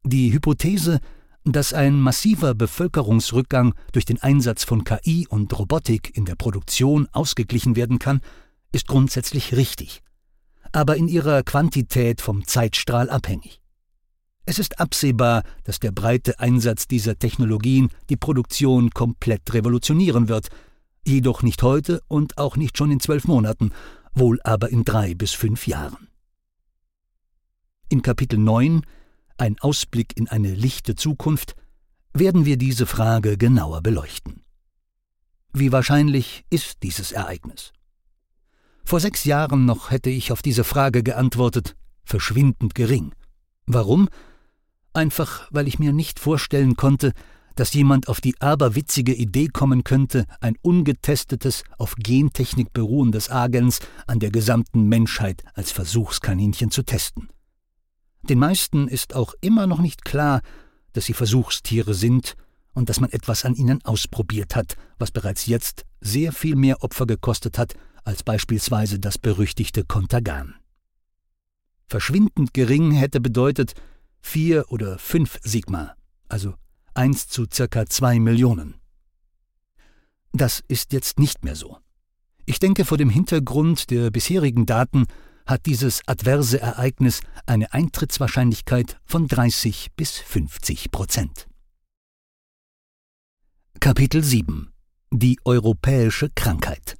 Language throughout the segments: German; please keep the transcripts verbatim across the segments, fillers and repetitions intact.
Die Hypothese, dass ein massiver Bevölkerungsrückgang durch den Einsatz von K I und Robotik in der Produktion ausgeglichen werden kann, ist grundsätzlich richtig, aber in ihrer Quantität vom Zeitstrahl abhängig. Es ist absehbar, dass der breite Einsatz dieser Technologien die Produktion komplett revolutionieren wird, jedoch nicht heute und auch nicht schon in zwölf Monaten, wohl aber in drei bis fünf Jahren. In Kapitel neun, ein Ausblick in eine lichte Zukunft, werden wir diese Frage genauer beleuchten. Wie wahrscheinlich ist dieses Ereignis? Vor sechs Jahren noch hätte ich auf diese Frage geantwortet, verschwindend gering. Warum? Einfach, weil ich mir nicht vorstellen konnte, dass jemand auf die aberwitzige Idee kommen könnte, ein ungetestetes, auf Gentechnik beruhendes Agens an der gesamten Menschheit als Versuchskaninchen zu testen. Den meisten ist auch immer noch nicht klar, dass sie Versuchstiere sind und dass man etwas an ihnen ausprobiert hat, was bereits jetzt sehr viel mehr Opfer gekostet hat, als beispielsweise das berüchtigte Contagan. Verschwindend gering hätte bedeutet vier oder fünf Sigma, also eins zu circa zwei Millionen. Das ist jetzt nicht mehr so. Ich denke, vor dem Hintergrund der bisherigen Daten hat dieses adverse Ereignis eine Eintrittswahrscheinlichkeit von dreißig bis fünfzig Prozent. Kapitel sieben. Die europäische Krankheit.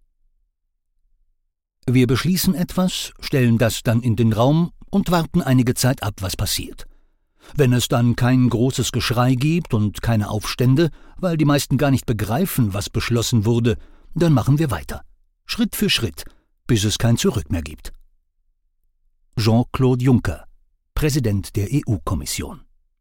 Wir beschließen etwas, stellen das dann in den Raum und warten einige Zeit ab, was passiert. Wenn es dann kein großes Geschrei gibt und keine Aufstände, weil die meisten gar nicht begreifen, was beschlossen wurde, dann machen wir weiter. Schritt für Schritt, bis es kein Zurück mehr gibt. Jean-Claude Juncker, Präsident der E U-Kommission.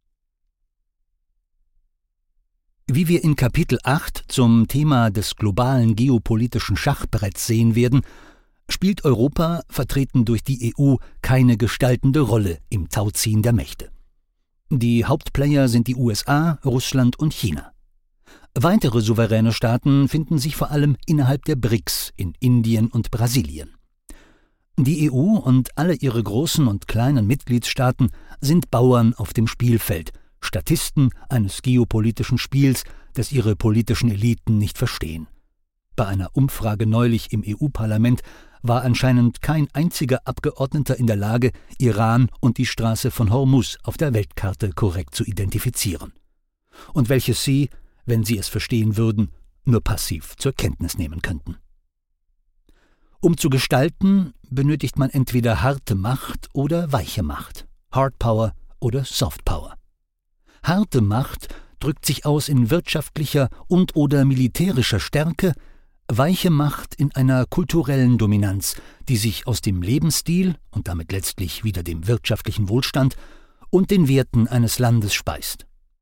Wie wir in Kapitel acht zum Thema des globalen geopolitischen Schachbretts sehen werden, spielt Europa, vertreten durch die E U, keine gestaltende Rolle im Tauziehen der Mächte. Die Hauptplayer sind die U S A, Russland und China. Weitere souveräne Staaten finden sich vor allem innerhalb der B R I C S in Indien und Brasilien. Die E U und alle ihre großen und kleinen Mitgliedstaaten sind Bauern auf dem Spielfeld, Statisten eines geopolitischen Spiels, das ihre politischen Eliten nicht verstehen. Bei einer Umfrage neulich im E U-Parlament war anscheinend kein einziger Abgeordneter in der Lage, Iran und die Straße von Hormuz auf der Weltkarte korrekt zu identifizieren. Und welches sie, wenn sie es verstehen würden, nur passiv zur Kenntnis nehmen könnten. Um zu gestalten, benötigt man entweder harte Macht oder weiche Macht, Hard Power oder Soft Power. Harte Macht drückt sich aus in wirtschaftlicher und oder militärischer Stärke, weiche Macht in einer kulturellen Dominanz, die sich aus dem Lebensstil und damit letztlich wieder dem wirtschaftlichen Wohlstand und den Werten eines Landes speist.